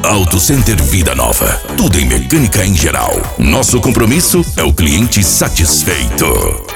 Auto Center Vida Nova. Tudo em mecânica em geral. Nosso compromisso é o cliente satisfeito.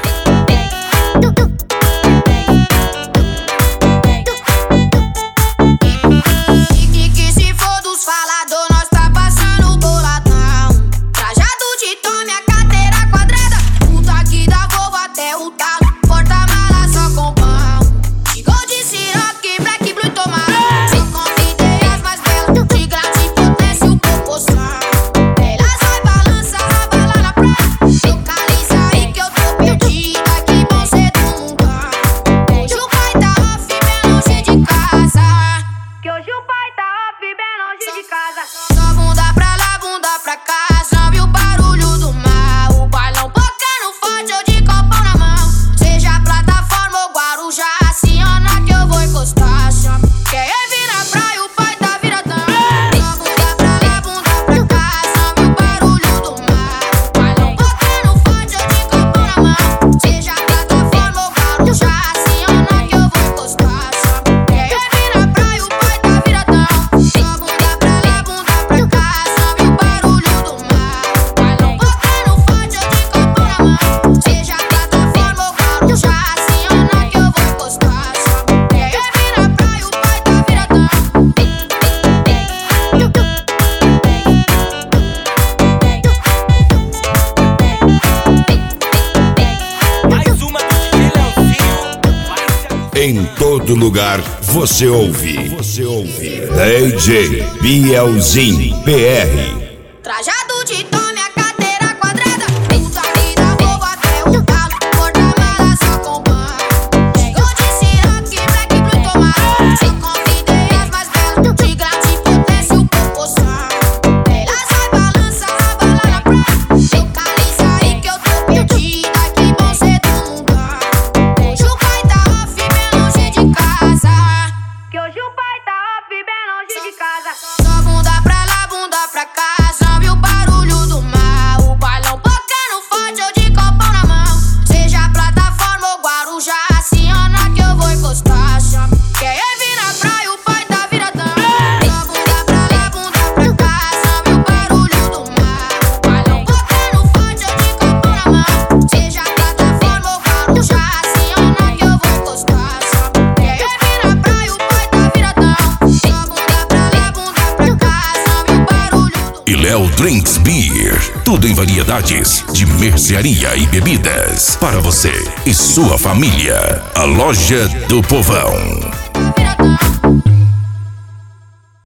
Em todo lugar você ouve. DJ Bielzinho PR. Trajado de tome a cadeira quadrada. Puta vida, vou até o talo. Porta-mala só com banho. Chegou de Ciroc, Black Blue tomar. Se convidei as mais belas. De grande potência o proporção. Elas vai balança, abala na praia. Localiza aí que eu tô perdida. Que bom ser do mundão. Hoje o pai tá off, bem longe de casa. Que hoje o pai tá off, bem longe de casa. Só bunda pra lá, bunda pra cá. Léo Drinks Beer. Tudo em variedades de mercearia e bebidas. Para você e sua família. A Loja do Povão.